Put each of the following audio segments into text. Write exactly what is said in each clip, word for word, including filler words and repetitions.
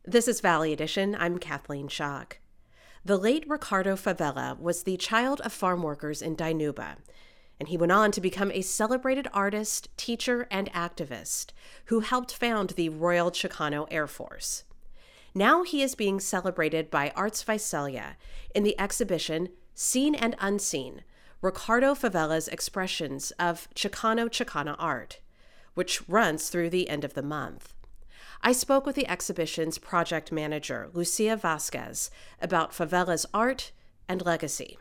This is Valley Edition. I'm Kathleen Schock. The late Ricardo Favela was the child of farm workers in Dinuba, and he went on to become a celebrated artist, teacher, and activist who helped found the Royal Chicano Air Force. Now he is being celebrated by Arts Visalia in the exhibition Seen and Unseen, Ricardo Favela's expressions of Chicano Chicana art, which runs through the end of the month. I spoke with the exhibition's project manager, Lucia Vasquez, about Favela's art and legacy.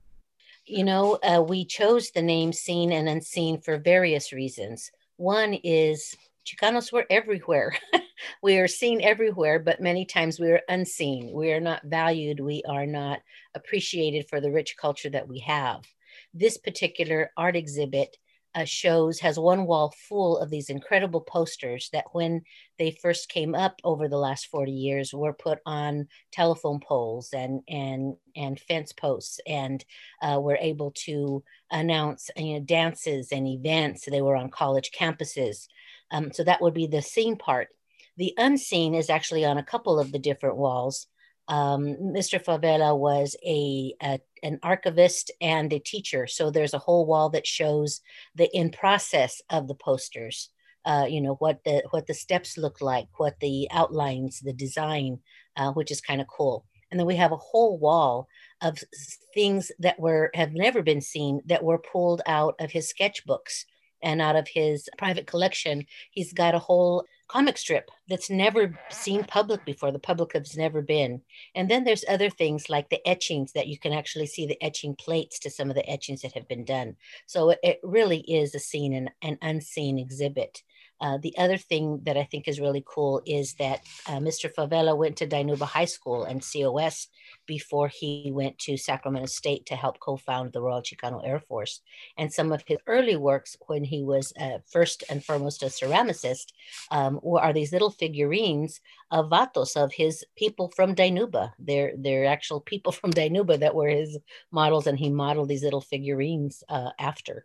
You know, uh, we chose the name Seen and Unseen for various reasons. One is Chicanos were everywhere. We are seen everywhere, but many times we are unseen. We are not valued. We are not appreciated for the rich culture that we have. This particular art exhibit uh, shows, has one wall full of these incredible posters that when they first came up over the last forty years were put on telephone poles and, and, and fence posts, and uh, were able to announce, you know, dances and events. They were on college campuses. Um, so that would be the seen part. The unseen is actually on a couple of the different walls. Um, Mister Favela was a, a an archivist and a teacher, so there's a whole wall that shows the in process of the posters. Uh, you know what the what the steps look like, what the outlines, the design, uh, which is kind of cool. And then we have a whole wall of things that were have never been seen that were pulled out of his sketchbooks and out of his private collection. He's got a whole comic strip that's never seen public before. The public has never been. And then there's other things like the etchings that you can actually see the etching plates to some of the etchings that have been done. So it, it really is a seen and an unseen exhibit. Uh, the other thing that I think is really cool is that uh, Mister Favela went to Dinuba High School and C O S before he went to Sacramento State to help co-found the Royal Chicano Air Force. And some of his early works when he was uh, first and foremost a ceramicist um, are these little figurines of vatos, of his people from Dinuba. They're, they're actual people from Dinuba that were his models, and he modeled these little figurines uh, after.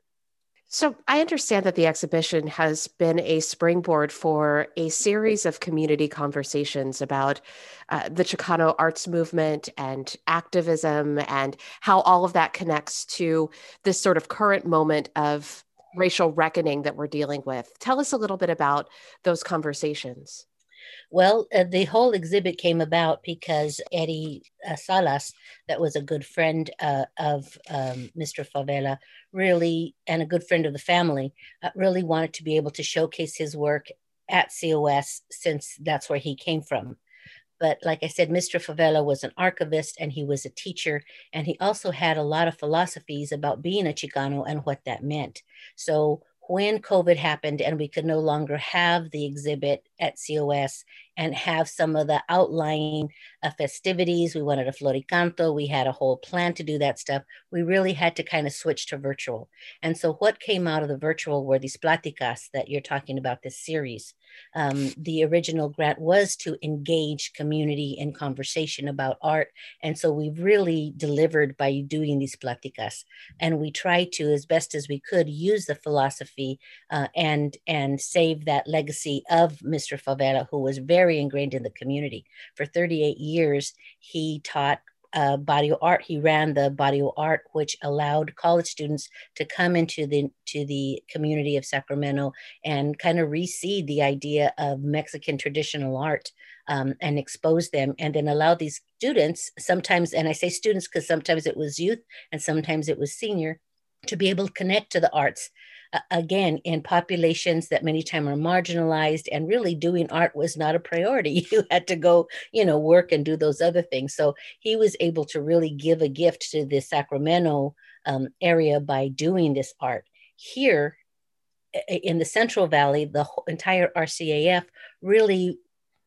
So I understand that the exhibition has been a springboard for a series of community conversations about uh, the Chicano arts movement and activism and how all of that connects to this sort of current moment of racial reckoning that we're dealing with. Tell us a little bit about those conversations. Well, uh, the whole exhibit came about because Eddie uh, Salas, that was a good friend uh, of um, Mister Favela, really, and a good friend of the family, uh, really wanted to be able to showcase his work at C O S since that's where he came from. But like I said, Mister Favela was an archivist and he was a teacher. And he also had a lot of philosophies about being a Chicano and what that meant. So when COVID happened and we could no longer have the exhibit at C O S and have some of the outlying uh, festivities, we wanted a floricanto, we had a whole plan to do that stuff. We really had to kind of switch to virtual. And so what came out of the virtual were these platicas that you're talking about, this series. Um, the original grant was to engage community in conversation about art. And so we really delivered by doing these platicas. And we tried to, as best as we could, use the philosophy uh, and, and save that legacy of Mister Favela, who was very ingrained in the community. For thirty-eight years, he taught uh, Barrio Art. He ran the Barrio Art, which allowed college students to come into the to the community of Sacramento and kind of reseed the idea of Mexican traditional art um, and expose them, and then allow these students, sometimes, and I say students because sometimes it was youth and sometimes it was senior, to be able to connect to the arts. Uh, again, in populations that many times are marginalized, and really doing art was not a priority. You had to go, you know, work and do those other things. So he was able to really give a gift to the Sacramento um, area by doing this art. Here in the Central Valley, the entire R C A F really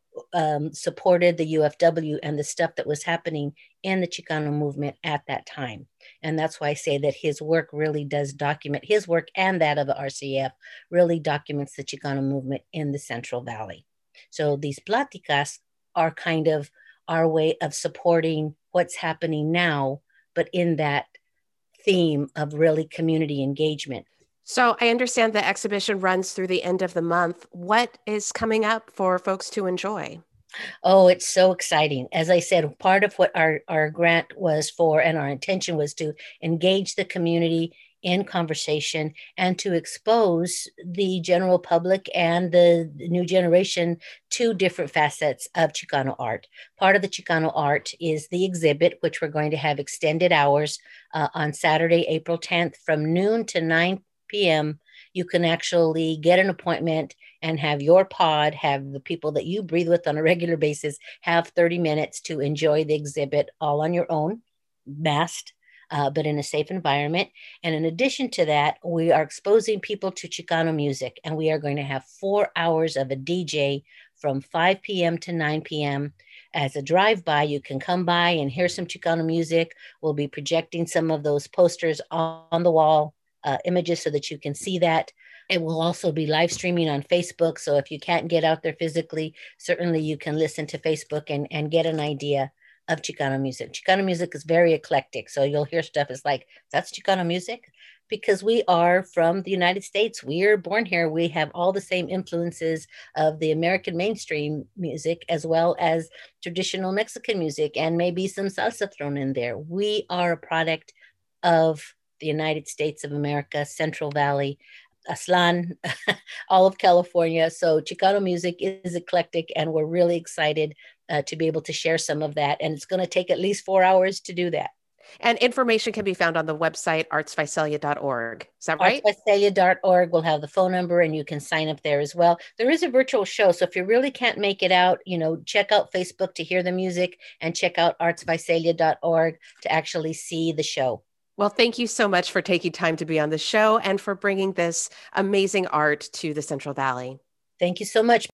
um, supported the U F W and the stuff that was happening in the Chicano movement at that time. And that's why I say that his work really does document, his work and that of the R C A F really documents the Chicano movement in the Central Valley. So these platicas are kind of our way of supporting what's happening now, but in that theme of really community engagement. So I understand the exhibition runs through the end of the month. What is coming up for folks to enjoy? Oh, it's so exciting. As I said, part of what our, our grant was for and our intention was to engage the community in conversation and to expose the general public and the new generation to different facets of Chicano art. Part of the Chicano art is the exhibit, which we're going to have extended hours uh, on Saturday, April tenth from noon to nine p m. You can actually get an appointment and have your pod, have the people that you breathe with on a regular basis, have thirty minutes to enjoy the exhibit all on your own, masked, uh, but in a safe environment. And in addition to that, we are exposing people to Chicano music, and we are going to have four hours of a D J from five p m to nine p m. As a drive-by, you can come by and hear some Chicano music. We'll be projecting some of those posters on the wall, uh, images so that you can see that. It will also be live streaming on Facebook. So if you can't get out there physically, certainly you can listen to Facebook and, and get an idea of Chicano music. Chicano music is very eclectic. So you'll hear stuff is like, that's Chicano music? Because we are from the United States. We are born here. We have all the same influences of the American mainstream music, as well as traditional Mexican music, and maybe some salsa thrown in there. We are a product of the United States of America, Central Valley, Aslan, all of California. So Chicano music is eclectic, and we're really excited uh, to be able to share some of that. And it's going to take at least four hours to do that. And information can be found on the website arts visalia dot org. Is that right? arts visalia dot org will have the phone number, and you can sign up there as well. There is a virtual show, so if you really can't make it out, you know, check out Facebook to hear the music, and check out arts visalia dot org to actually see the show. Well, thank you so much for taking time to be on the show and for bringing this amazing art to the Central Valley. Thank you so much.